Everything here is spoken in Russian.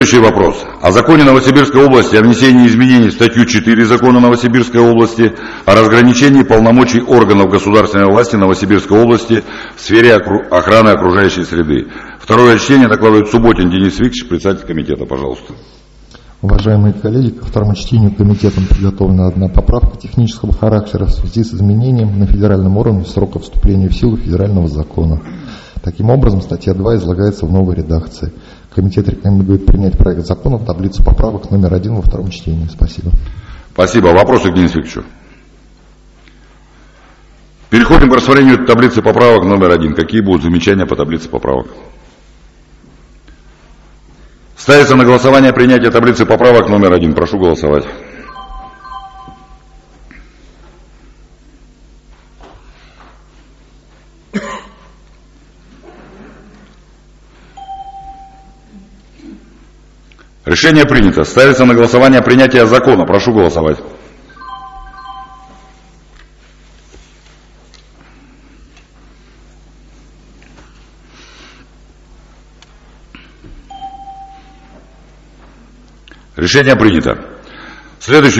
Следующий вопрос. О законе Новосибирской области о внесении изменений в статью 4 закона Новосибирской области о разграничении полномочий органов государственной власти Новосибирской области в сфере охраны окружающей среды. Второе чтение докладывает Субботин Денис Викторович, председатель комитета. Пожалуйста. Уважаемые коллеги, ко второму чтению комитетом приготовлена одна поправка технического характера в связи с изменением на федеральном уровне срока вступления в силу федерального закона. Таким образом, статья 2 излагается в новой редакции. Комитет рекомендует принять проект закона в таблицу поправок номер 1 во втором чтении. Спасибо. Спасибо. Вопросы к Денису Викторовичу? Переходим к рассмотрению таблицы поправок номер 1. Какие будут замечания по таблице поправок? Ставится на голосование принятие таблицы поправок номер 1. Прошу голосовать. Решение принято. Ставится на голосование принятие закона. Прошу голосовать. Решение принято. Следующий